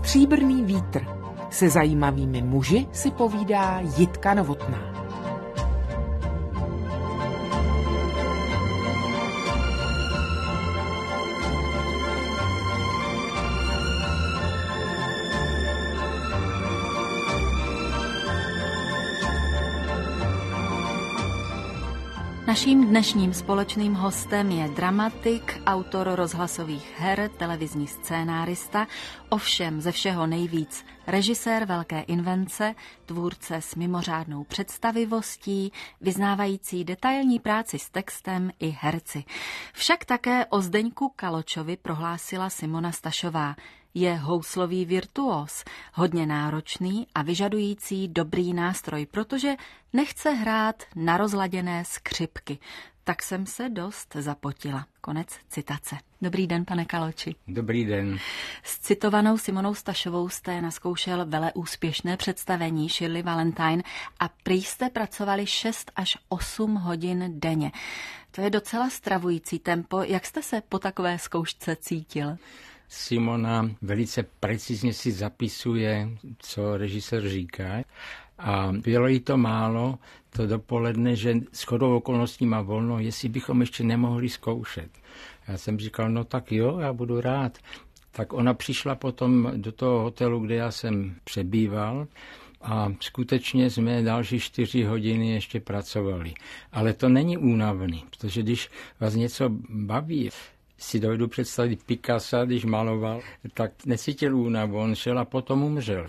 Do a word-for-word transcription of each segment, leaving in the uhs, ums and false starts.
Stříbrný vítr. Se zajímavými muži si povídá Jitka Novotná. Naším dnešním společným hostem je dramatik, autor rozhlasových her, televizní scénárista, ovšem ze všeho nejvíc režisér velké invence, tvůrce s mimořádnou představivostí, vyznávající detailní práci s textem i herci. Však také o Zdeňku Kaločovi prohlásila Simona Stašová. Je houslový virtuós, hodně náročný a vyžadující dobrý nástroj, protože nechce hrát na rozladěné skřipky. Tak jsem se dost zapotila. Konec citace. Dobrý den, pane Kaloči. Dobrý den. S citovanou Simonou Stašovou jste naskoušel veleúspěšné představení Shirley Valentine a prý jste pracovali šest až osm hodin denně. To je docela stravující tempo. Jak jste se po takové zkoušce cítil? Simona velice precizně si zapisuje, co režisér říká. A bylo jí to málo, to dopoledne, že shodou okolností má volno, jestli bychom ještě nemohli zkoušet. Já jsem říkal, no tak jo, já budu rád. Tak ona přišla potom do toho hotelu, kde já jsem přebýval, a skutečně jsme další čtyři hodiny ještě pracovali. Ale to není únavný, protože když vás něco baví, si dovedu představit Picassa, když maloval, tak necítil únavu, on šel a potom umřel.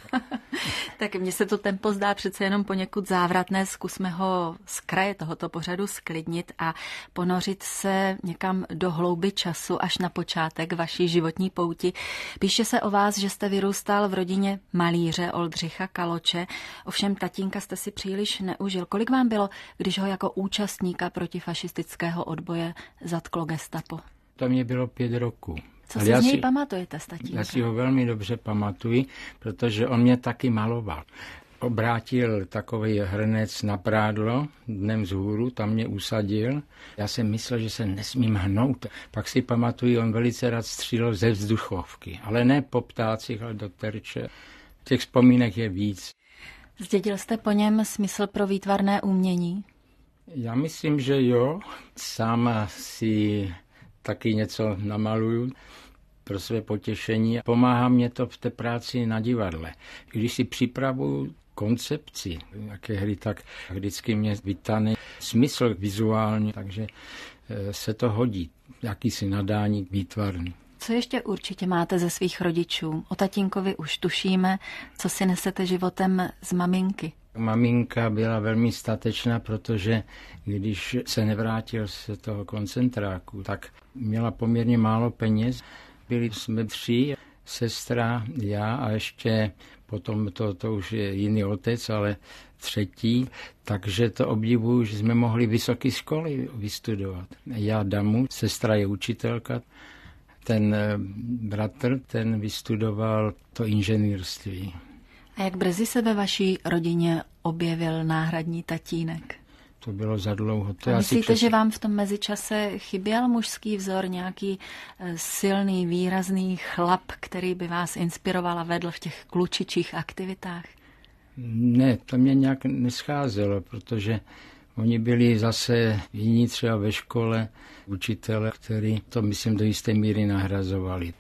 Tak mně se to tempo zdá přece jenom poněkud závratné. Zkusme ho z kraje tohoto pořadu sklidnit a ponořit se někam do hlouby času až na počátek vaší životní pouti. Píše se o vás, že jste vyrůstal v rodině malíře Oldřicha Kaloče, ovšem tatínka jste si příliš neužil. Kolik vám bylo, když ho jako účastníka protifašistického odboje zatklo gestapo? To mě bylo pět roků. Co si z něj si, pamatujete, tatínka? Já si ho velmi dobře pamatuji, protože on mě taky maloval. Obrátil takový hrnec na prádlo dnem vzhůru, tam mě usadil. Já jsem myslel, že se nesmím hnout. Pak si pamatuju, on velice rád střílel ze vzduchovky, ale ne po ptácích, ale do terče. Těch vzpomínek je víc. Zdědil jste po něm smysl pro výtvarné umění? Já myslím, že jo. Sám si taky něco namaluju pro své potěšení. Pomáhá mě to v té práci na divadle. Když si připravuju koncepci jaké hry, tak vždycky mě vytane smysl vizuální, takže se to hodí. Jakýsi nadání výtvarný. Co ještě určitě máte ze svých rodičů? O tatínkovi už tušíme, co si nesete životem z maminky. Maminka byla velmi statečná, protože když se nevrátil z toho koncentráku, tak měla poměrně málo peněz. Byli jsme tři, sestra, já a ještě potom to, to už je jiný otec, ale třetí. Takže to obdivuju, že jsme mohli vysoké školy vystudovat. Já Damu, sestra je učitelka, ten bratr, ten vystudoval to inženýrství. A jak brzy se ve vaší rodině objevil náhradní tatínek? To bylo za dlouho. To a myslíte, přes... že vám v tom mezičase chyběl mužský vzor, nějaký silný, výrazný chlap, který by vás inspiroval a vedl v těch klučičích aktivitách? Ne, to mě nějak nescházelo, protože oni byli zase jiní třeba ve škole, učitele, který to, myslím, do jisté míry nahrazovali.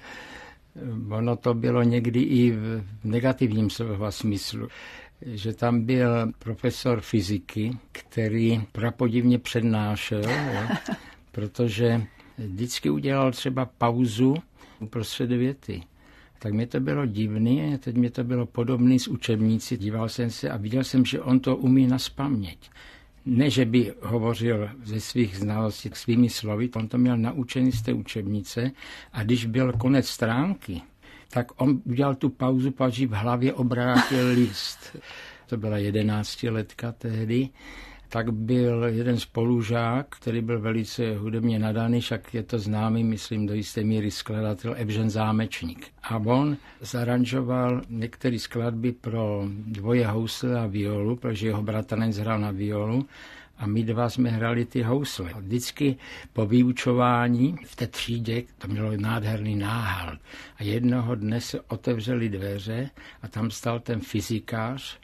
Ono to bylo někdy i v negativním slova smyslu, že tam byl profesor fyziky, který prapodivně přednášel, jo, protože vždycky udělal třeba pauzu uprostřed věty. Tak mě to bylo divné, teď mě to bylo podobné s učebnici. Díval jsem se a viděl jsem, že on to umí nazpaměť. Ne, že by hovořil ze svých znalostí svými slovy, on to měl naučený z té učebnice a když byl konec stránky, tak on udělal tu pauzu, pak v hlavě obrátil list. To byla jedenáctiletka tehdy. Tak byl jeden spolužák, který byl velice hudebně nadaný, však je to známý, myslím, do jisté míry skladatel Evžen Zámečník. A on zaranžoval některé skladby pro dvoje housle a violu, protože jeho bratranec hrál na violu. a my dva jsme hrali ty housle. A vždycky po vyučování v té třídě, to mělo nádherný náhal. A jednoho dne se otevřely dveře a tam stal ten fyzikář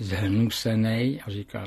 zhnusenej a říkal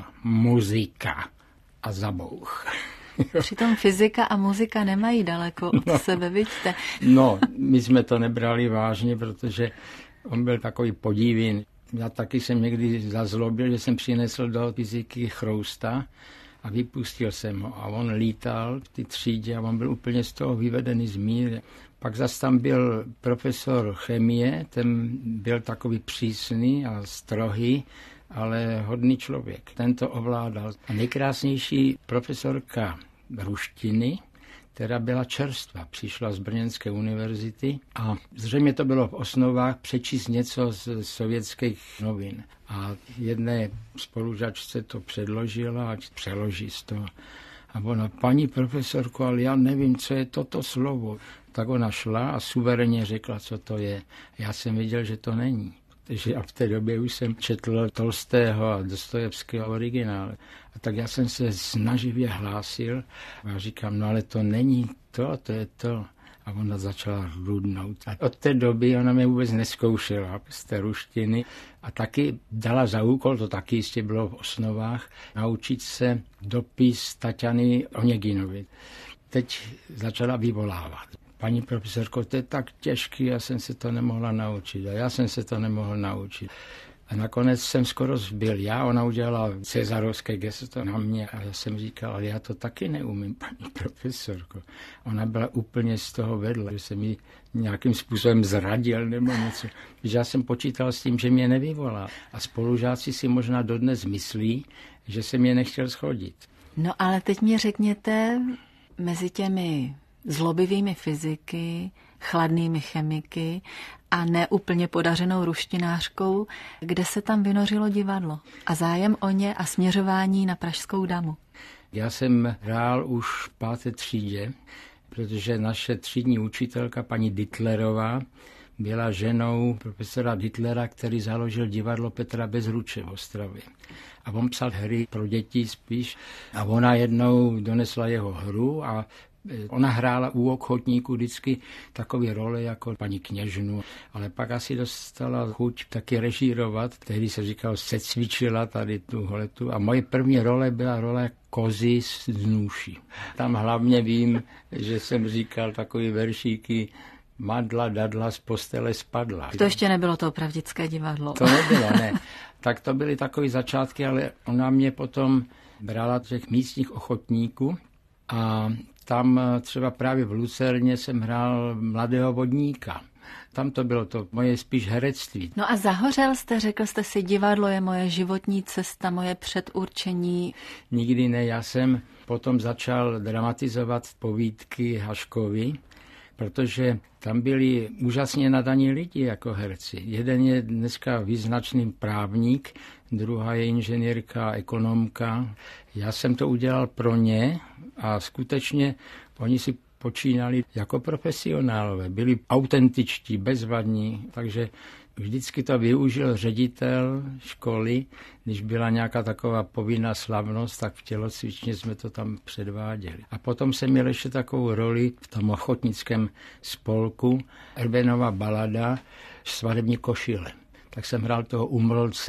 muzika a zabouch. Přitom fyzika a muzika nemají daleko od no, sebe, vidíte? No, my jsme to nebrali vážně, protože on byl takový podivný. Já taky jsem někdy zazlobil, že jsem přinesl do fyziky chrousta a vypustil jsem ho. A on lítal v té třídě a on byl úplně z toho vyvedený z míry. Pak zase tam byl profesor chemie, ten byl takový přísný a strohý, ale hodný člověk. Ten to ovládal. A nejkrásnější profesorka ruštiny, která byla čerstva, přišla z Brněnské univerzity a zřejmě to bylo v osnovách přečíst něco z sovětských novin. A jedné spolužačce to předložila, ať přeloží z toho. A ona, paní profesorko, ale já nevím, co je toto slovo. Tak ona šla a suverénně řekla, co to je. Já jsem viděl, že to není. Takže a v té době už jsem četl Tolstého a Dostojevského originál. A tak já jsem se snaživě hlásil a říkám, no ale to není to, to je to. A ona začala rudnout. A od té doby ona mě vůbec nezkoušela z té ruštiny a taky dala za úkol, to taky jistě bylo v osnovách, naučit se dopis Taťany Oneginovi. Teď začala vyvolávat. Paní profesorko, to je tak těžký, já jsem se to nemohla naučit a já jsem se to nemohl naučit. A nakonec jsem skoro zbyl já, ona udělala cezarovské gesto na mě a já jsem říkal, ale já to taky neumím, paní profesorko. Ona byla úplně z toho vedle, že jsem ji nějakým způsobem zradil nebo něco. Že já jsem počítal s tím, že mě nevyvolá. A spolužáci si možná dodnes myslí, že jsem je nechtěl schodit. No ale teď mě řekněte, mezi těmi zlobivými fyziky, chladnými chemiky a neúplně podařenou ruštinářkou, kde se tam vynořilo divadlo a zájem o ně a směřování na pražskou damu. Já jsem hrál už v páté třídě, protože naše třídní učitelka, paní Dittlerová, byla ženou profesora Dittlera, který založil divadlo Petra Bezruče v Ostravě. A on psal hry pro děti spíš a ona jednou donesla jeho hru a ona hrála u ochotníků vždycky takové role jako paní kněžnu, ale pak asi dostala chuť taky režírovat. Tehdy se říkal, se cvičila tady tu holetu a moje první role byla role kozy z nůší. Tam hlavně vím, že jsem říkal takové veršíky, madla, dadla z postele spadla. To ještě nebylo to opravdické divadlo. To nebylo, ne. Tak to byly takové začátky, ale ona mě potom brala těch místních ochotníků a tam třeba právě v Lucerně jsem hrál mladého vodníka. Tam to bylo to moje spíš herectví. No a zahořel jste, řekl jste si, divadlo je moje životní cesta, moje předurčení. Nikdy ne, já jsem potom začal dramatizovat povídky Haškovi, protože tam byli úžasně nadaní lidi jako herci. Jeden je dneska význačný právník, druhá je inženýrka, ekonomka. Já jsem to udělal pro ně a skutečně oni si počínali jako profesionálové. Byli autentičtí, bezvadní, takže vždycky to využil ředitel školy, když byla nějaká taková povinná slavnost, tak v tělocvičně jsme to tam předváděli. A potom jsem měl ještě takovou roli v tom ochotnickém spolku Erbenova balada Svadební košile. Tak jsem hrál toho umrlce.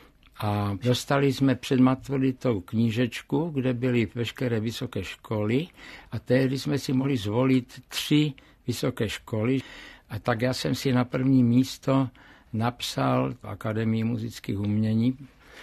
A dostali jsme před maturitou knížečku, kde byly veškeré vysoké školy a tehdy jsme si mohli zvolit tři vysoké školy. A tak já jsem si na první místo napsal v Akademii muzických umění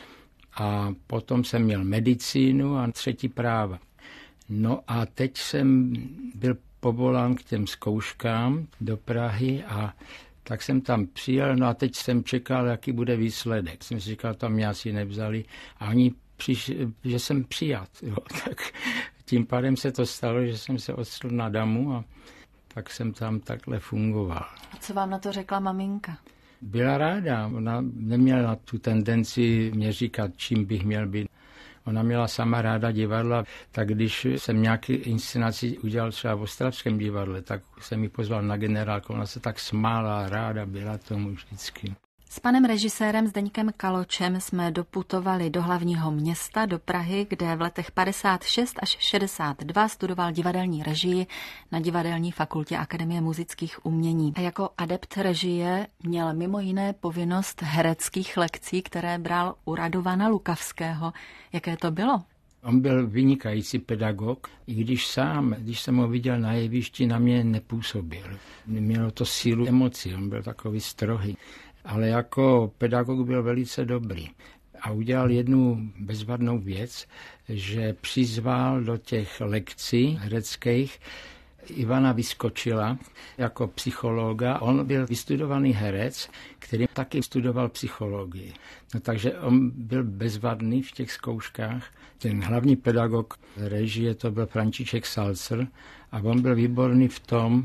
a potom jsem měl medicínu a třetí práva. No a teď jsem byl povolán k těm zkouškám do Prahy a tak jsem tam přijel, no a teď jsem čekal, jaký bude výsledek. Jsem si říkal, tam mě asi nevzali a oni přišli, že jsem přijat. Jo. Tak tím pádem se to stalo, že jsem se odstřel na damu a tak jsem tam takhle fungoval. A co vám na to řekla maminka? Byla ráda, ona neměla tu tendenci mě říkat, čím bych měl být. Ona měla sama ráda divadla, tak když jsem nějaký inscenaci udělal třeba v Ostravském divadle, tak jsem ji pozval na generálku, ona se tak smála, ráda byla tomu vždycky. S panem režisérem Zdeňkem Kaločem jsme doputovali do hlavního města, do Prahy, kde v letech padesát šest až šedesát dva studoval divadelní režii na Divadelní fakultě Akademie múzických umění. A jako adept režie měl mimo jiné povinnost hereckých lekcí, které bral u Radovana Lukavského. Jaké to bylo? On byl vynikající pedagog, i když sám, když jsem ho viděl na jevišti, na mě nepůsobil. Mělo to sílu emocí, on byl takový strohý. Ale jako pedagog byl velice dobrý. A udělal jednu bezvadnou věc, že přizval do těch lekcí hereckých Ivana Vyskočila jako psychologa. On byl vystudovaný herec, který taky studoval psychologii. No, takže on byl bezvadný v těch zkouškách. Ten hlavní pedagog režie to byl František Salcer a on byl výborný v tom,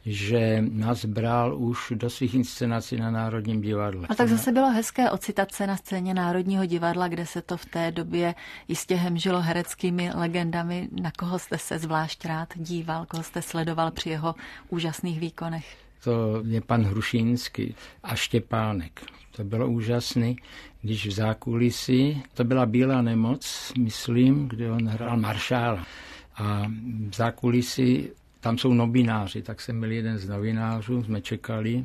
že nás bral už do svých inscenací na Národním divadle. A tak zase bylo hezké ocitat se na scéně Národního divadla, kde se to v té době jistě hemžilo hereckými legendami. Na koho jste se zvlášť rád díval, koho jste sledoval při jeho úžasných výkonech? To je pan Hrušínský a Štěpánek. To bylo úžasné, když v zákulisí, to byla Bílá nemoc, myslím, kde on hrál maršála. A v zákulisí tam jsou novináři, tak jsem byl jeden z novinářů, jsme čekali,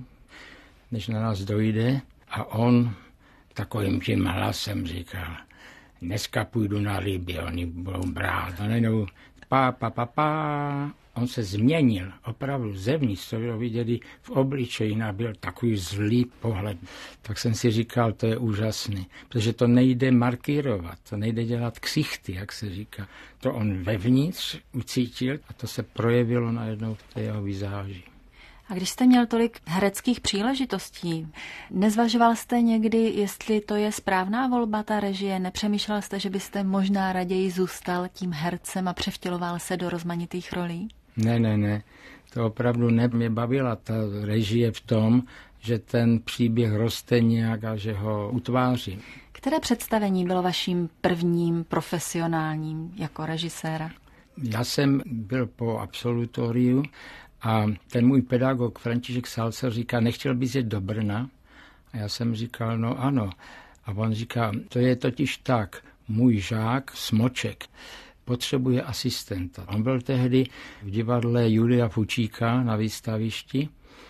než na nás dojde a on takovým tím hlasem říkal, dneska půjdu na ryby, oni budou brát. A najednou pá, pá, pá, pá. On se změnil, opravdu zevnitř, to bylo vidět v obličeji, byl takový zlý pohled. Tak jsem si říkal, to je úžasný, protože to nejde markírovat, to nejde dělat ksichty, jak se říká. To on vevnitř ucítil a to se projevilo najednou v té jeho vizáži. A když jste měl tolik hereckých příležitostí, nezvažoval jste někdy, jestli to je správná volba, ta režie? Nepřemýšlel jste, že byste možná raději zůstal tím hercem a převtěloval se do rozmanitých rolí? Ne, ne, ne. To opravdu ne. Mě bavila ta režie v tom, že ten příběh roste nějak a že ho utváří. Které představení bylo vaším prvním profesionálním jako režiséra? Já jsem byl po absolutoriu a ten můj pedagog František Salcer říká, nechtěl bys jít do Brna? A já jsem říkal, no ano. A on říká, to je totiž tak, můj žák Smoček potřebuje asistenta. On byl tehdy v divadle Julia Fučíka na výstavišti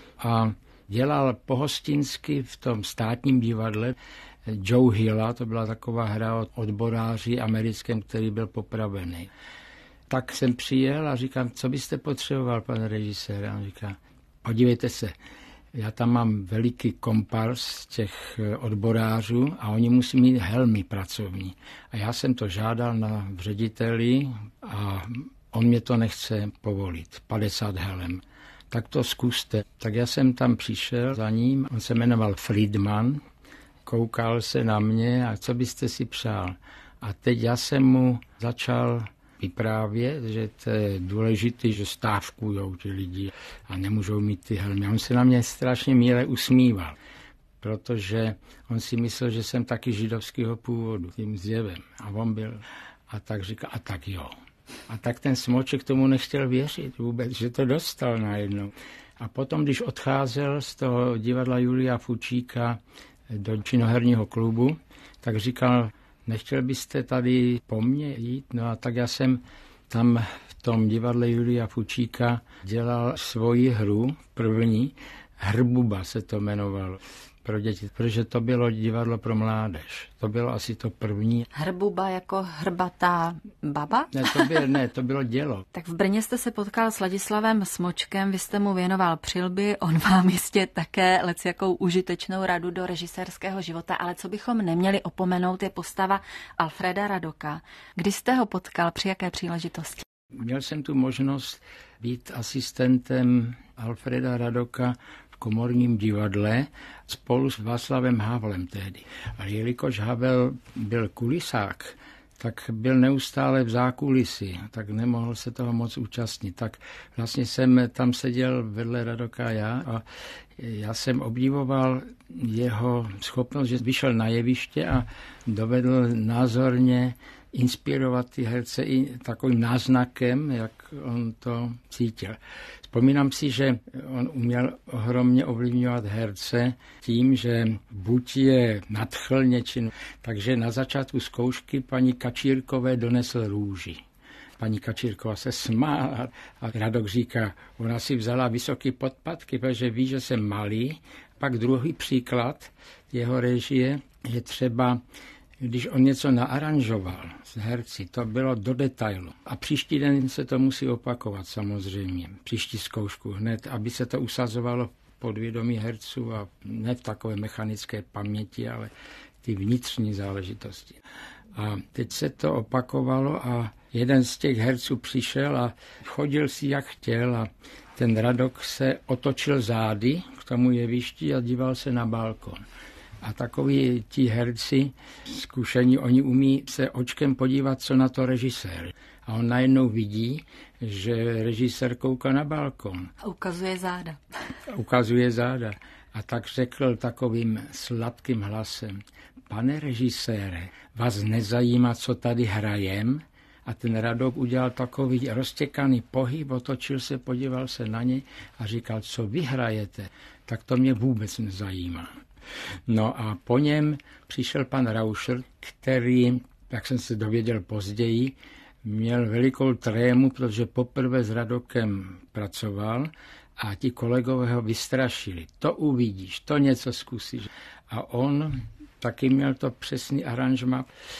a dělal pohostinsky v tom státním divadle Joe Hilla, to byla taková hra od odboráři americkém, který byl popravený. Tak jsem přijel a říkám, co byste potřeboval, pane režisér? A on říká, podívejte se, já tam mám veliký kompars těch odborářů a oni musí mít helmy pracovní. A já jsem to žádal na řediteli a on mě to nechce povolit, padesát helem. Tak to zkuste. Tak já jsem tam přišel za ním, on se jmenoval Friedman, koukal se na mě a co byste si přál. A teď já jsem mu začal vyprávět, že to je důležité, že stávkujou ti lidi a nemůžou mít ty helmy. On se na mě strašně míle usmíval, protože on si myslel, že jsem taky židovského původu, tím zjevem. A on byl, a tak říká, a tak jo. A tak ten Smoček tomu nechtěl věřit vůbec, že to dostal najednou. A potom, když odcházel z toho divadla Julia Fučíka do činoherního klubu, tak říkal, nechtěl byste tady po mně jít? No a tak já jsem tam v tom divadle Julia Fučíka dělal svoji hru, první, Hrbuba se to jmenovalo pro děti, protože to bylo divadlo pro mládež. To bylo asi to první. Hrbuba jako hrbatá baba? Ne, to bylo, ne, to bylo dělo. Tak v Brně jste se potkal s Ladislavem Smočkem, vy jste mu věnoval přilby, on vám jistě také lecjakou užitečnou radu do režisérského života, ale co bychom neměli opomenout, je postava Alfreda Radoka. Kdy jste ho potkal, při jaké příležitosti? Měl jsem tu možnost být asistentem Alfreda Radoka v Komorním divadle spolu s Václavem Havlem tehdy. Ale jelikož Havel byl kulisák, tak byl neustále v zákulisí, tak nemohl se toho moc účastnit. Tak vlastně jsem tam seděl vedle Radoka já a já jsem obdivoval jeho schopnost, že vyšel na jeviště a dovedl názorně inspirovat ty herce i takovým náznakem, jak on to cítil. Vzpomínám si, že on uměl ohromně ovlivňovat herce tím, že buď je nadchl něčím, takže na začátku zkoušky paní Kačírkové donesl růži. Paní Kačírková se smála a Radok říká, ona si vzala vysoký podpatky, protože ví, že jsem malý. Pak druhý příklad jeho režie je třeba, když on něco naaranžoval s herci, to bylo do detailu. A příští den se to musí opakovat samozřejmě, příští zkoušku hned, aby se to usazovalo v podvědomí herců a ne v takové mechanické paměti, ale ty vnitřní záležitosti. A teď se to opakovalo a jeden z těch herců přišel a chodil si jak chtěl a ten Radok se otočil zády k tomu jevišti a díval se na balkon. A takoví ti herci zkušení, oni umí se očkem podívat, co na to režisér. A on najednou vidí, že režisér kouká na balkon. A ukazuje záda. Ukazuje záda. A tak řekl takovým sladkým hlasem, pane režisére, vás nezajímá, co tady hrajem? A ten Radok udělal takový roztěkaný pohyb, otočil se, podíval se na něj a říkal, co vy hrajete, tak to mě vůbec nezajímá. No a po něm přišel pan Rauscher, který, jak jsem se dověděl později, měl velikou trému, protože poprvé s Radokem pracoval a ti kolegové ho vystrašili. To uvidíš, to něco zkusíš. A on taky měl to přesný aranžma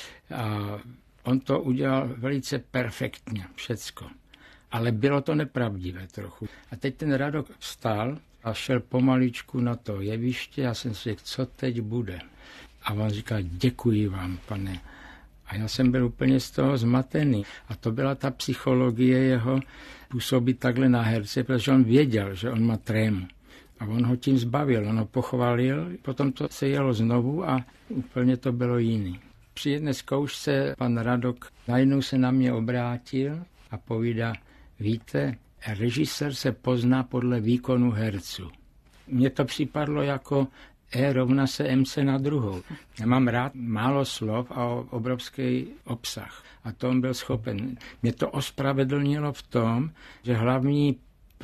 a on to udělal velice perfektně, všecko. Ale bylo to nepravdivé trochu. A teď ten Radok vstal a šel pomaličku na to jeviště. Já jsem si řekl, co teď bude. A on říkal, děkuji vám, pane. A já jsem byl úplně z toho zmatený. A to byla ta psychologie jeho působit takhle na herce, protože on věděl, že on má trému. A on ho tím zbavil, on ho pochválil, potom to se jelo znovu a úplně to bylo jiný. Při jedné zkoušce pan Radok najednou se na mě obrátil a povídá, víte, režisér se pozná podle výkonu herců. Mně to připadlo jako E rovná se M C na druhou. Já mám rád málo slov a obrovský obsah. A to on byl schopen. Mě to ospravedlnilo v tom, že hlavní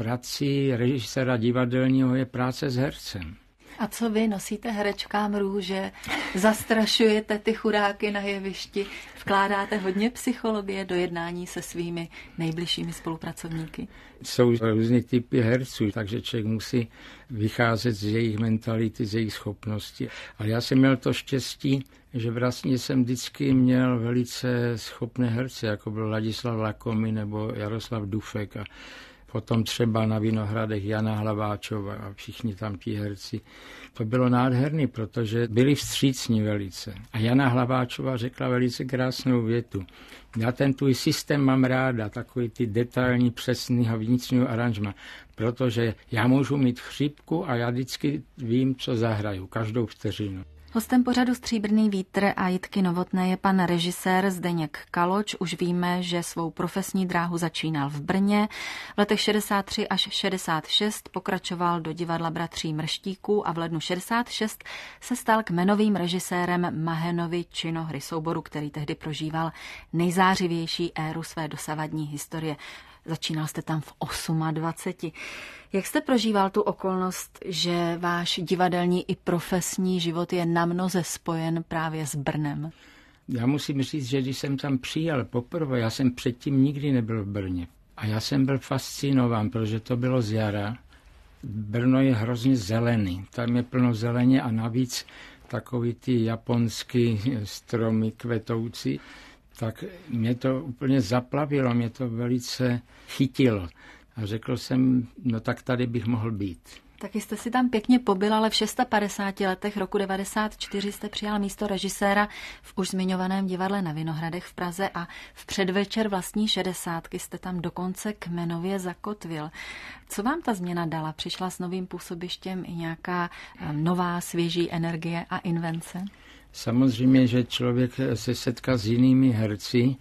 prací režiséra divadelního je práce s hercem. A co vy, nosíte herečkám růže, zastrašujete ty chudáky na jevišti, vkládáte hodně psychologie do jednání se svými nejbližšími spolupracovníky? Jsou různé typy herců, takže člověk musí vycházet z jejich mentality, z jejich schopností. Ale já jsem měl to štěstí, že vlastně jsem vždycky měl velice schopné herce, jako byl Ladislav Lakomy nebo Jaroslav Dufek a potom třeba na Vinohradech Jana Hlaváčova a všichni tam ti herci. To bylo nádherný, protože byli vstřícní velice. A Jana Hlaváčova řekla velice krásnou větu. Já ten tvůj systém mám ráda, takový ty detailní, přesný a vnitřního aranžma, protože já můžu mít chřipku a já vždycky vím, co zahraju, každou vteřinu. Hostem pořadu Stříbrný vítr a Jitky Novotné je pan režisér Zdeněk Kaloč. Už víme, že svou profesní dráhu začínal v Brně. V letech šedesát tři až šedesát šest pokračoval do divadla Bratří Mrštíků a v lednu šedesát šest se stal kmenovým režisérem Mahenovy činohry, souboru, který tehdy prožíval nejzářivější éru své dosavadní historie. Začínal jste tam v dvaceti osmi. Jak jste prožíval tu okolnost, že váš divadelní i profesní život je namnoze spojen právě s Brnem? Já musím říct, že když jsem tam přijel poprvé, já jsem předtím nikdy nebyl v Brně. A já jsem byl fascinován, protože to bylo z jara. Brno je hrozně zelený, tam je plno zeleně a navíc takový ty japonský stromy kvetoucí. Tak mě to úplně zaplavilo, mě to velice chytilo. A řekl jsem, no tak tady bych mohl být. Taky jste si tam pěkně pobyl, ale v padesáti šesti letech roku devadesát čtyři jste přijal místo režiséra v už zmiňovaném divadle na Vinohradech v Praze a v předvečer vlastní šedesátky jste tam dokonce kmenově zakotvil. Co vám ta změna dala? Přišla s novým působištěm i nějaká nová, svěží energie a invence? Samozřejmě, že člověk se setká s jinými herci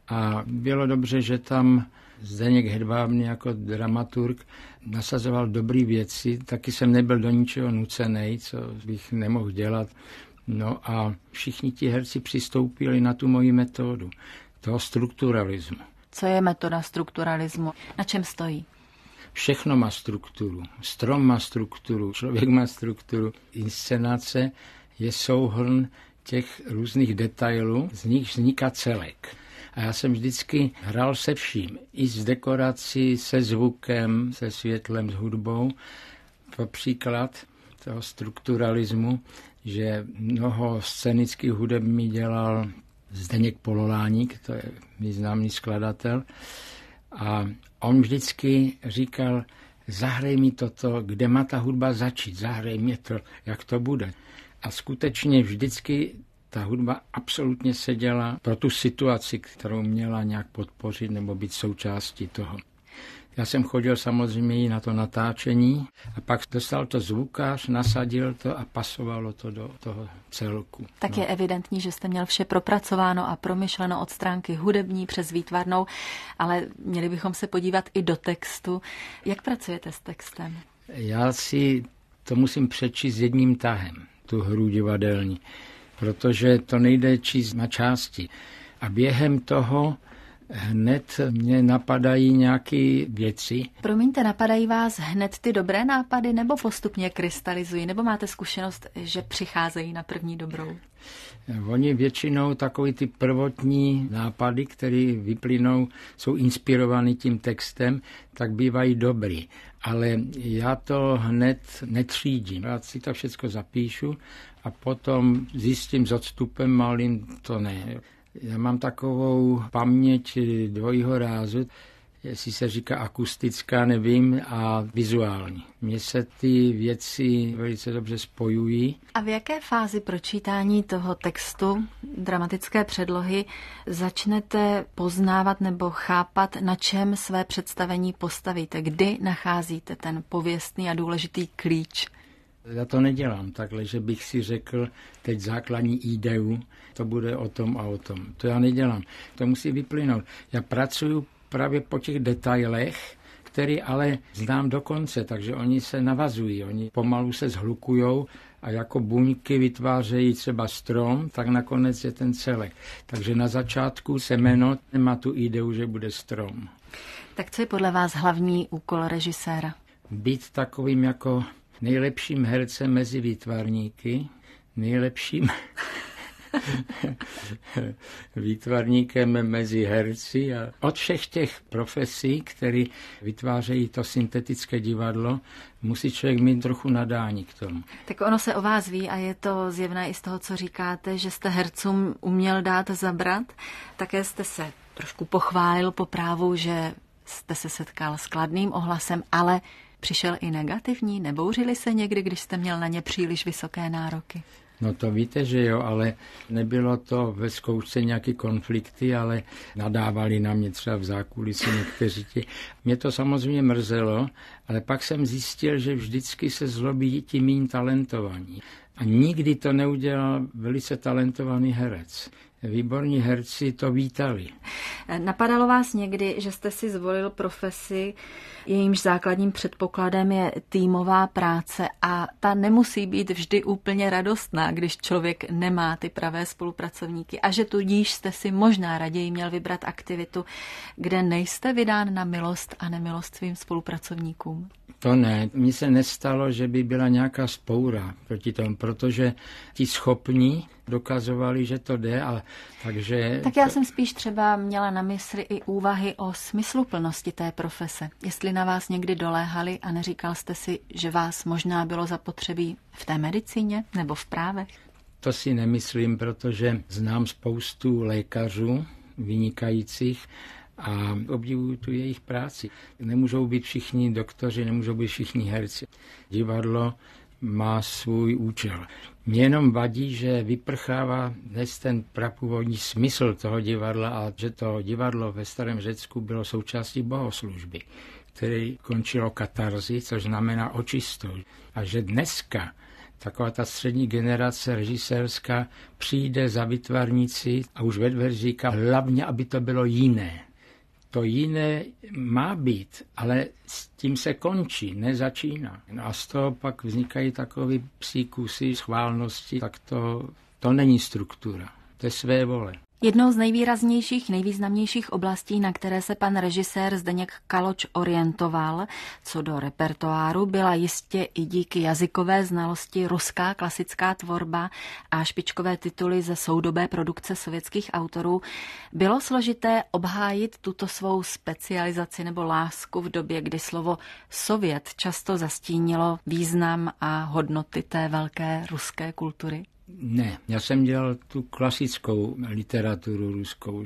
a bylo dobře, že tam Zdeněk Hedvábný jako dramaturg nasazoval dobrý věci. Taky jsem nebyl do ničeho nucenej, co bych nemohl dělat. No a všichni ti herci přistoupili na tu moji metodu, toho strukturalismu. Co je metoda strukturalismu? Na čem stojí? Všechno má strukturu. Strom má strukturu, člověk má strukturu. Inscenace je souhrn těch různých detailů, z nich vzniká celek. A já jsem vždycky hrál se vším. I s dekorací, se zvukem, se světlem, s hudbou. To příklad toho strukturalismu, že mnoho scénických hudeb mi dělal Zdeněk Pololáník, to je významný skladatel. A on vždycky říkal, zahraj mi toto, kde má ta hudba začít, zahraj mi to, jak to bude. A skutečně vždycky ta hudba absolutně seděla pro tu situaci, kterou měla nějak podpořit nebo být součástí toho. Já jsem chodil samozřejmě i na to natáčení a pak dostal to zvukář, nasadil to a pasovalo to do toho celku. Tak no. Je evidentní, že jste měl vše propracováno a promyšleno od stránky hudební přes výtvarnou, ale měli bychom se podívat i do textu. Jak pracujete s textem? Já si to musím přečíst jedním tahem, tu hru divadelní, protože to nejde číst na části. A během toho hned mě napadají nějaké věci. Promiňte, napadají vás hned ty dobré nápady nebo postupně krystalizují? Nebo máte zkušenost, že přicházejí na první dobrou? Oni většinou takový ty prvotní nápady, které vyplynou, jsou inspirovaný tím textem, tak bývají dobrý. Ale já to hned netřídím. Já si to všechno zapíšu a potom zjistím s odstupem malým, to ne. Já mám takovou paměť dvojího rázu, jestli se říká akustická, nevím, a vizuální. Mně se ty věci velice dobře spojují. A v jaké fázi pročítání toho textu, dramatické předlohy, začnete poznávat nebo chápat, na čem své představení postavíte? Kdy nacházíte ten pověstný a důležitý klíč? Já to nedělám takhle, že bych si řekl teď základní ideu, to bude o tom a o tom. To já nedělám. To musí vyplynout. Já pracuju právě po těch detailech, které ale znám do konce, takže oni se navazují, oni pomalu se zhlukujou a jako buňky vytvářejí třeba strom, tak nakonec je ten celek. Takže na začátku semeno nemá tu ideu, že bude strom. Tak co je podle vás hlavní úkol režiséra? Být takovým jako nejlepším hercem mezi výtvarníky, nejlepším výtvarníkem mezi herci a od všech těch profesí, které vytvářejí to syntetické divadlo, musí člověk mít trochu nadání k tomu. Tak ono se o vás ví a je to zjevné i z toho, co říkáte, že jste hercům uměl dát zabrat. Také jste se trošku pochválil po právu, že jste se setkal s kladným ohlasem, ale přišel i negativní? Nebouřili se někdy, když jste měl na ně příliš vysoké nároky? No to víte, že jo, ale nebylo to ve zkoušce nějaké konflikty, ale nadávali na mě třeba v zákulisí někteří ti. Mě to samozřejmě mrzelo, ale pak jsem zjistil, že vždycky se zlobí ti míň talentovaní. A nikdy to neudělal velice talentovaný herec. Výborní herci to vítali. Napadalo vás někdy, že jste si zvolil profesi, jejímž základním předpokladem je týmová práce a ta nemusí být vždy úplně radostná, když člověk nemá ty pravé spolupracovníky a že tudíž jste si možná raději měl vybrat aktivitu, kde nejste vydán na milost a nemilost svým spolupracovníkům? To ne. Mně se nestalo, že by byla nějaká spoura proti tomu, protože ti schopní dokazovali, že to jde, ale takže... Tak já jsem spíš třeba měla na mysli i úvahy o smysluplnosti té profese. Jestli na vás někdy doléhali a neříkal jste si, že vás možná bylo zapotřebí v té medicíně nebo v právech? To si nemyslím, protože znám spoustu lékařů vynikajících a obdivuju tu jejich práci. Nemůžou být všichni doktoři, nemůžou být všichni herci. Divadlo má svůj účel. Mně jenom vadí, že vyprchává dnes ten prapůvodní smysl toho divadla a že to divadlo ve starém Řecku bylo součástí bohoslužby, které končilo katarzy, což znamená očistou. A že dneska taková ta střední generace režisérská přijde za výtvarníci a už ve dveřích říká hlavně, aby to bylo jiné. To jiné má být, ale s tím se končí, nezačíná. No a z toho pak vznikají takové psí kusy schválnosti, tak to, to není struktura, to je své vole. Jednou z nejvýraznějších, nejvýznamnějších oblastí, na které se pan režisér Zdeněk Kaloč orientoval, co do repertoáru, byla jistě i díky jazykové znalosti ruská klasická tvorba a špičkové tituly ze soudobé produkce sovětských autorů. Bylo složité obhájit tuto svou specializaci nebo lásku v době, kdy slovo Sovět často zastínilo význam a hodnoty té velké ruské kultury? Ne, já jsem dělal tu klasickou literaturu ruskou,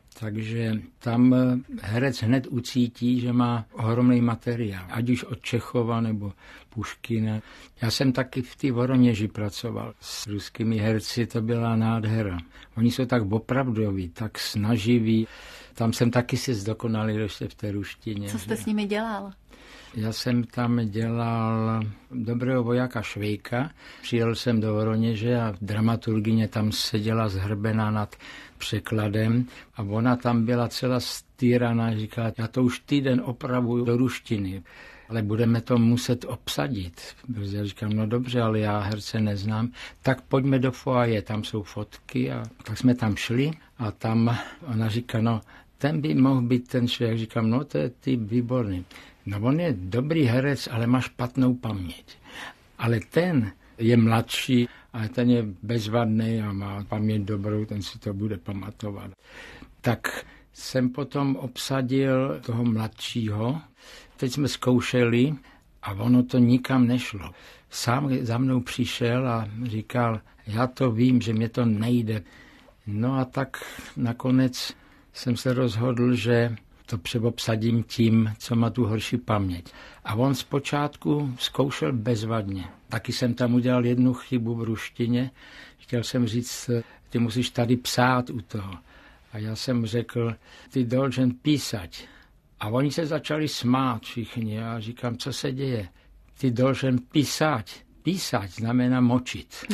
takže tam herec hned ucítí, že má ohromný materiál, ať už od Čechova nebo Puškina. Já jsem taky v té Voroněži pracoval s ruskými herci, to byla nádhera. Oni jsou tak opravdoví, tak snaživí, tam jsem taky si zdokonalil ještě v té ruštině. Co jste že? s nimi dělal? Já jsem tam dělal dobrého vojáka Švejka. Přijel jsem do Voroněže a dramaturgyně tam seděla zhrbená nad překladem a ona tam byla celá stýraná, říkala, já to už týden opravuju do ruštiny, ale budeme to muset obsadit. Já říkám, no dobře, ale já herce neznám, tak pojďme do foaje, tam jsou fotky a tak jsme tam šli a tam ona říká, no ten by mohl být ten Švejk, říkám, no to je typ výborný. No on je dobrý herec, ale má špatnou paměť. Ale ten je mladší a ten je bezvadný a má paměť dobrou, ten si to bude pamatovat. Tak jsem potom obsadil toho mladšího. Teď jsme zkoušeli a ono to nikam nešlo. Sám za mnou přišel a říkal, já to vím, že mě to nejde. No a tak nakonec jsem se rozhodl, že to přeobsadím tím, co má tu horší paměť. A on zpočátku zkoušel bezvadně. Taky jsem tam udělal jednu chybu v ruštině. Chtěl jsem říct, ty musíš tady psát u toho. A já jsem řekl, ty должен písať. A oni se začali smát všichni. A říkám, co se děje? Ty должен písať. Písať znamená močit.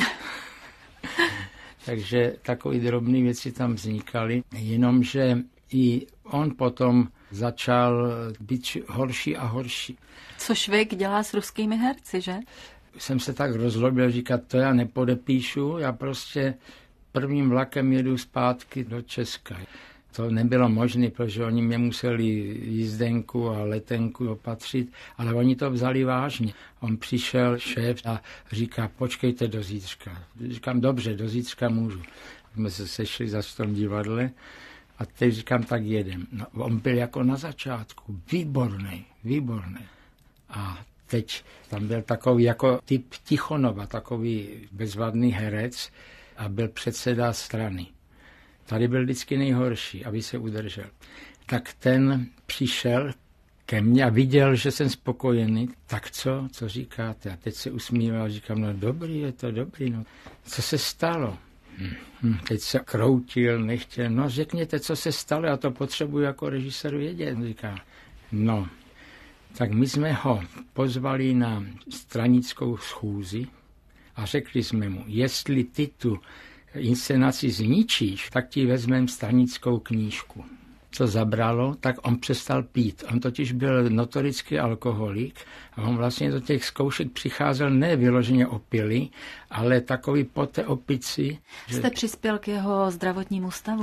Takže takové drobné věci tam vznikaly. Jenomže i on potom začal být horší a horší. Co Švejk dělá s ruskými herci, že? Jsem se tak rozlobil, říkat, to já nepodepíšu, já prostě prvním vlakem jedu zpátky do Česka. To nebylo možné, protože oni mě museli jízdenku a letenku opatřit, ale oni to vzali vážně. On přišel, šéf, a říká, počkejte do zítřka. Říkám, dobře, do zítřka můžu. Jsme se sešli za v tom divadle. A teď říkám, tak jedem. No, on byl jako na začátku, výborný, výborný. A teď tam byl takový jako typ Tichonova, takový bezvadný herec a byl předseda strany. Tady byl vždycky nejhorší, aby se udržel. Tak ten přišel ke mně a viděl, že jsem spokojený. Tak co, co říkáte? A teď se usmíval, říkám, no dobrý, je to dobrý. No. Co se stalo? Hmm, teď se kroutil, nechtěl. No řekněte, co se stalo, já to potřebuji jako režisér vědět. Říká, no, tak my jsme ho pozvali na stranickou schůzi a řekli jsme mu, jestli ty tu inscenaci zničíš, tak ti vezmeme stranickou knížku. Co zabralo, tak on přestal pít. On totiž byl notorický alkoholik a on vlastně do těch zkoušek přicházel ne vyloženě opilý, ale takový po té opici. Jste že... přispěl k jeho zdravotnímu stavu.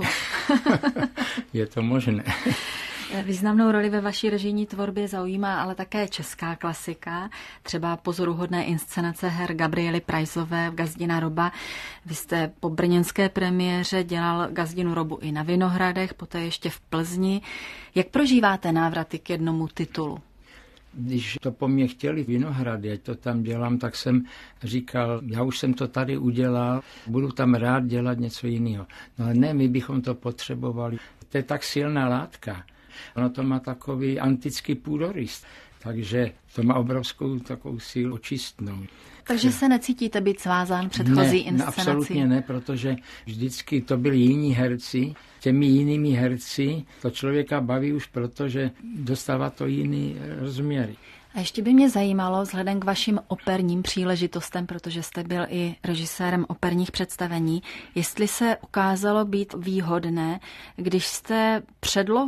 Je to možné. Významnou roli ve vaší režijní tvorbě zaujímá ale také česká klasika, třeba pozoruhodné inscenace her Gabriely Preissové v Gazdina Roba. Vy jste po brněnské premiéře dělal Gazdinu Robu i na Vinohradech, poté ještě v Plzni. Jak prožíváte návraty k jednomu titulu? Když to po mně chtěli Vinohrady, ať to tam dělám, tak jsem říkal, já už jsem to tady udělal, budu tam rád dělat něco jiného. No ale ne, my bychom to potřebovali. To je tak silná látka. Ono to má takový antický půdorys, takže to má obrovskou takovou sílu očistnou. Takže se necítíte být svázán předchozí ne, inscenací? Absolutně ne, protože vždycky to byli jiní herci. Těmi jinými herci to člověka baví už proto, že dostává to jiný rozměry. A ještě by mě zajímalo, vzhledem k vašim operním příležitostem, protože jste byl i režisérem operních představení, jestli se ukázalo být výhodné, když jste předlohu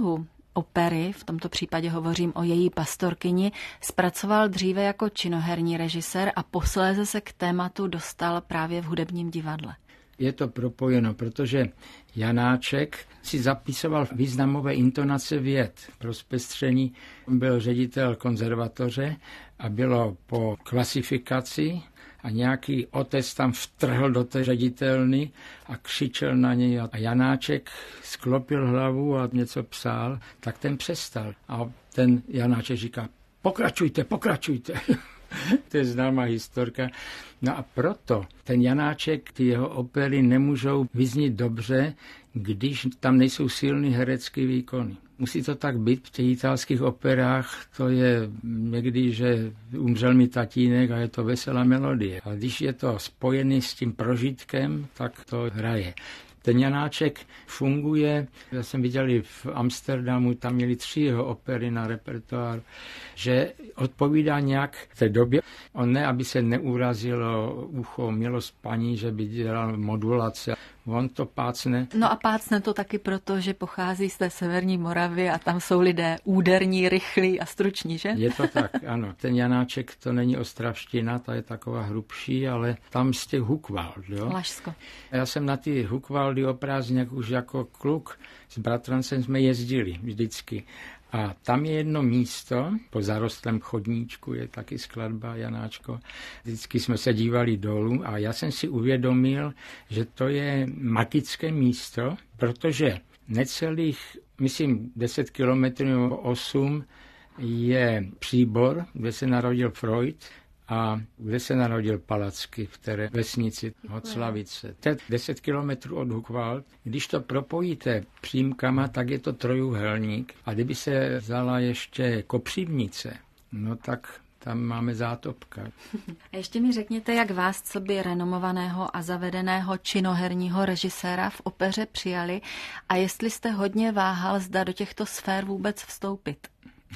opery, v tomto případě hovořím o její pastorkyni, zpracoval dříve jako činoherní režisér a posléze se k tématu dostal právě v hudebním divadle. Je to propojeno, protože Janáček si zapisoval významové intonace vět pro zpestření. Byl ředitel konzervatoře a bylo po klasifikaci a nějaký otec tam vtrhl do té ředitelny a křičel na něj a Janáček sklopil hlavu a něco psal, tak ten přestal. A ten Janáček říká, pokračujte, pokračujte. To je známá historka. No a proto ten Janáček, ty jeho opery nemůžou vyznít dobře, když tam nejsou silný herecký výkony. Musí to tak být v těch italských operách, to je někdy, že umřel mi tatínek a je to veselá melodie. A když je to spojený s tím prožitkem, tak to hraje. Ten Janáček funguje, já jsem viděl i v Amsterdamu, tam měli tři jeho opery na repertoár, že odpovídá nějak té době. On ne, aby se neurazilo ucho, mělo spaní, že by dělal modulace. On to pácne. No a pácne to taky proto, že pochází z té severní Moravy a tam jsou lidé úderní, rychlí a struční, že? Je to tak, ano. Ten Janáček to není ostravština, ta je taková hrubší, ale tam z těch Hukvald, jo. Lašsko. Já jsem na ty Hukvaldy o prázdninách už jako kluk s bratrancem jsme jezdili vždycky. A tam je jedno místo, po zarostlém chodníčku je taky skladba Janáčko. Vždycky jsme se dívali dolů a já jsem si uvědomil, že to je magické místo, protože necelých, myslím, deset kilometrů osm je Příbor, kde se narodil Freud a kde se narodil Palacky, v té vesnici Hoclavice. To je deset kilometrů od Hukvald. Když to propojíte přímkama, tak je to trojúhelník. A kdyby se vzala ještě Kopřivnice, no tak tam máme zátopka. A ještě mi řekněte, jak vás, co by renomovaného a zavedeného činoherního režiséra v opeře přijali a jestli jste hodně váhal, zda do těchto sfér vůbec vstoupit.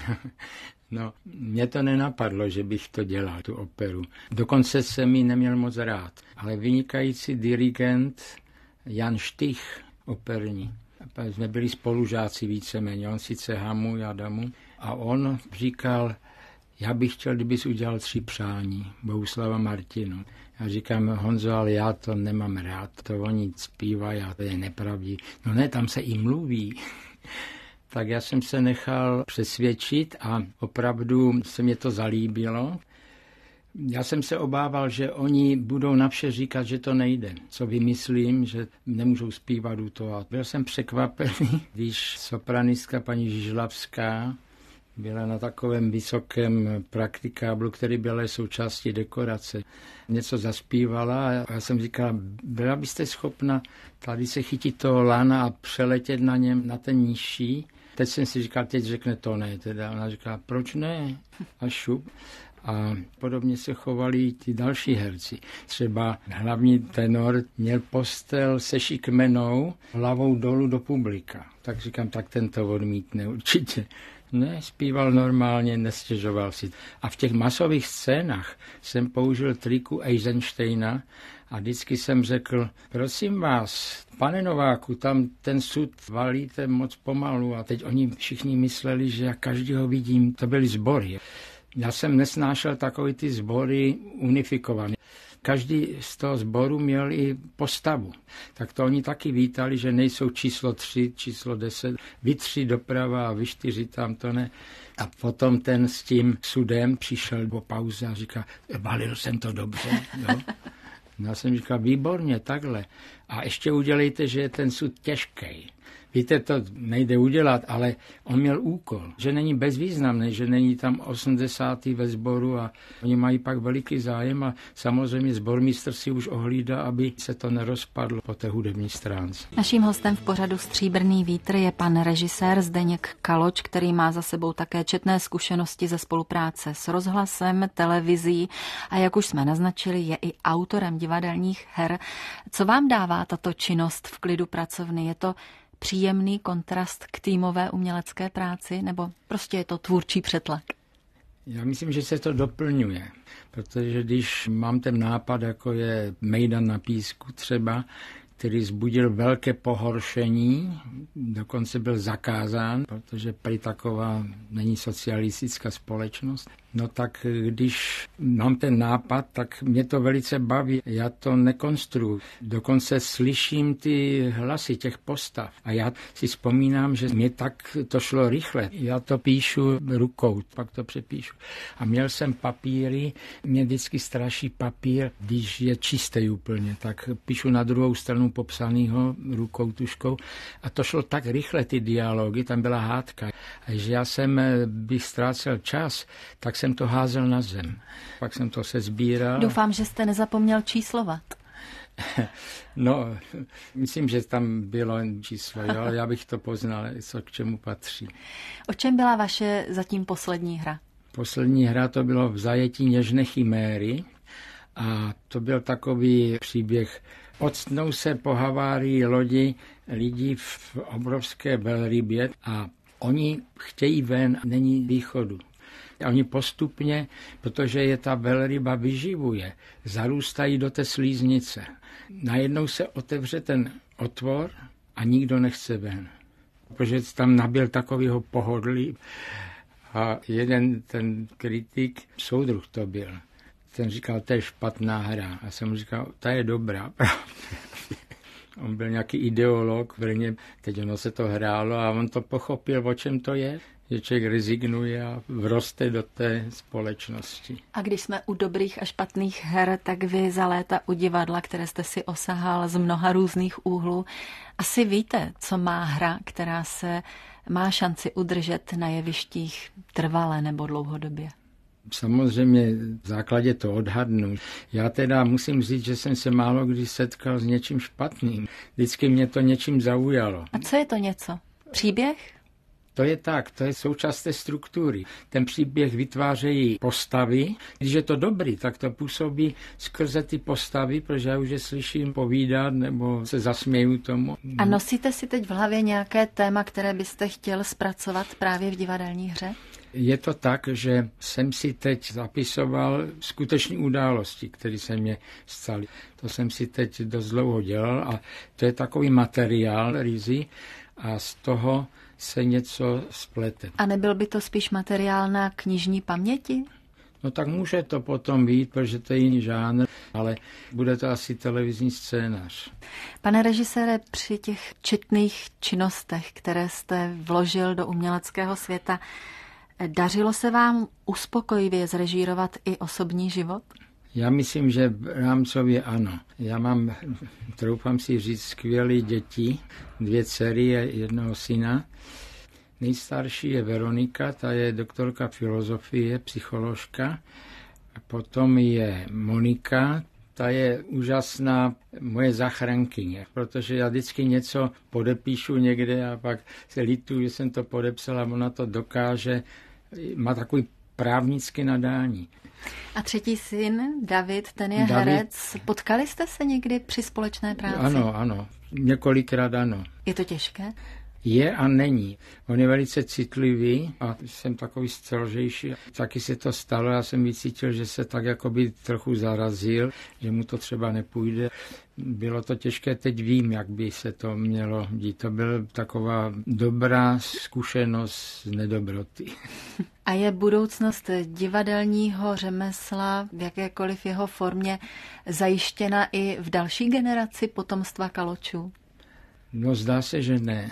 No, mě to nenapadlo, že bych to dělal, tu operu. Dokonce jsem ji neměl moc rád. Ale vynikající dirigent Jan Štych, operní. Jsme byli spolužáci víceméně, on sice Hamu, já Damu. A on říkal, já bych chtěl, kdybys udělal Tři přání, Bohuslava Martinu. Já říkám, Honzo, ale já to nemám rád, to oni zpívají a to je nepravdí. No ne, tam se i mluví. Tak já jsem se nechal přesvědčit a opravdu se mě to zalíbilo. Já jsem se obával, že oni budou na vše říkat, že to nejde. Co vymyslím, že nemůžou zpívat u toho. A byl jsem překvapený, když sopranistka paní Žižlavská byla na takovém vysokém praktikáblu, který byl součástí dekorace. Něco zaspívala a já jsem říkal, byla byste schopna tady se chytit toho lana a přeletět na něm na ten nižší. Teď jsem si říkal, teď řekne to ne. Teda ona říkala, proč ne? A šup. A podobně se chovali ti další herci. Třeba hlavní tenor měl postel se šikmenou hlavou dolů do publika. Tak říkám, tak ten to odmítne určitě. Ne, zpíval normálně, nestěžoval si. A v těch masových scénách jsem použil triku Eisensteina a vždycky jsem řekl, prosím vás, pane Nováku, tam ten sud valíte moc pomalu a teď oni všichni mysleli, že já každýho vidím, to byly sbory. Já jsem nesnášel takové ty sbory unifikované. Každý z toho sboru měl i postavu. Tak to oni taky vítali, že nejsou číslo tři, číslo deset, vy tři doprava a vy čtyři tam, to ne. A potom ten s tím sudem přišel po pauze a říká, valil jsem to dobře, jo. No, já jsem říkal, výborně, takhle. A ještě udělejte, že je ten sud těžký. Víte, to nejde udělat, ale on měl úkol, že není bezvýznamný, že není tam osmdesátý ve sboru a oni mají pak veliký zájem a samozřejmě sbormistr si už ohlídá, aby se to nerozpadlo po té hudební stránce. Naším hostem v pořadu Stříbrný vítr je pan režisér Zdeněk Kaloč, který má za sebou také četné zkušenosti ze spolupráce s rozhlasem, televizí a jak už jsme naznačili, je i autorem divadelních her. Co vám dává tato činnost v klidu pracovny? Je to příjemný kontrast k týmové umělecké práci, nebo prostě je to tvůrčí přetlak? Já myslím, že se to doplňuje, protože když mám ten nápad, jako je Mejdan na písku třeba, který vzbudil velké pohoršení, dokonce byl zakázán, protože prý taková není socialistická společnost. No tak když mám ten nápad, tak mě to velice baví. Já to nekonstruuji. Dokonce slyším ty hlasy těch postav. A já si vzpomínám, že mě tak to šlo rychle. Já to píšu rukou, pak to přepíšu. A měl jsem papíry, mě vždycky straší papír, když je čistý úplně, tak píšu na druhou stranu popsanýho rukou, tuškou. A to šlo tak rychle, ty dialogy, tam byla hádka. A že já jsem, bych ztrácel čas, tak jsem to házel na zem. Pak jsem to sesbíral. Doufám, že jste nezapomněl číslovat. No, myslím, že tam bylo číslo, jo, já bych to poznal, co k čemu patří. O čem byla vaše zatím poslední hra? Poslední hra to bylo V zajetí něžné chiméry a to byl takový příběh. Octnou se po havárii lodi lidi v obrovské velrybě a oni chtějí ven, není východu. A oni postupně, protože je ta velryba vyživuje, zarůstají do té slíznice. Najednou se otevře ten otvor a nikdo nechce ven. Protože tam nabyl takového pohodlí. A jeden ten kritik, soudruh to byl, ten říkal, to je špatná hra. A jsem mu říkal, ta je dobrá. On byl nějaký ideolog v Brně, teď ono se to hrálo a on to pochopil, o čem to je. Že člověk rezignuje a vroste do té společnosti. A když jsme u dobrých a špatných her, tak vy za léta u divadla, které jste si osahal z mnoha různých úhlů, asi víte, co má hra, která se má šanci udržet na jevištích trvale nebo dlouhodobě? Samozřejmě v základě to odhadnu. Já teda musím říct, že jsem se málo kdy setkal s něčím špatným. Vždycky mě to něčím zaujalo. A co je to něco? Příběh? To je tak, to je součást té struktury. Ten příběh vytvářejí postavy. Když je to dobrý, tak to působí skrze ty postavy, protože já už je slyším povídat nebo se zasměju tomu. A nosíte si teď v hlavě nějaké téma, které byste chtěl zpracovat právě v divadelní hře? Je to tak, že jsem si teď zapisoval skutečné události, které se mě staly. To jsem si teď dost dlouho dělal a to je takový materiál rizí a z toho se něco splete. A nebyl by to spíš materiál na knižní paměti? No tak může to potom být, protože to je jiný žánr, ale bude to asi televizní scénář. Pane režisére, při těch četných činnostech, které jste vložil do uměleckého světa, dařilo se vám uspokojivě zrežírovat i osobní život? Já myslím, že rámcově ano. Já mám, troufám si říct, skvělé děti, dvě dcery a jednoho syna. Nejstarší je Veronika, ta je doktorka filozofie, psycholožka. A potom je Monika, ta je úžasná moje zachránkyně, protože já vždycky něco podepíšu někde a pak se lituju, že jsem to podepsal a ona to dokáže. Má takový právnické nadání. A třetí syn, David, ten je David... herec. Potkali jste se někdy při společné práci? Ano, ano. Několikrát ano. Je to těžké? Je a není. On je velice citlivý a jsem takový střelžejší. Taky se to stalo, já jsem vycítil, že se tak jakoby trochu zarazil, že mu to třeba nepůjde. Bylo to těžké, teď vím, jak by se to mělo dít. To byla taková dobrá zkušenost z nedobroty. A je budoucnost divadelního řemesla v jakékoliv jeho formě zajištěna i v další generaci potomstva Kaločů? No zdá se, že ne.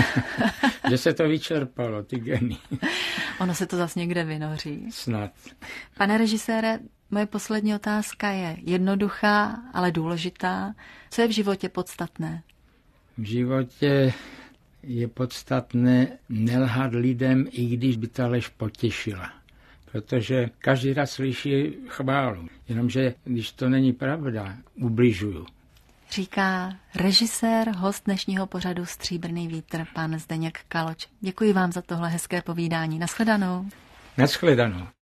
Že se to vyčerpalo, ty geny. Ono se to zase někde vynoří. Snad. Pane režisére, moje poslední otázka je jednoduchá, ale důležitá. Co je v životě podstatné? V životě je podstatné nelhat lidem, i když by ta lež potěšila. Protože každý raz slyší chválu. Jenomže když to není pravda, ubližuju. Říká režisér, host dnešního pořadu Stříbrný vítr, pan Zdeněk Kaloč. Děkuji vám za tohle hezké povídání. Nashledanou. Nashledanou.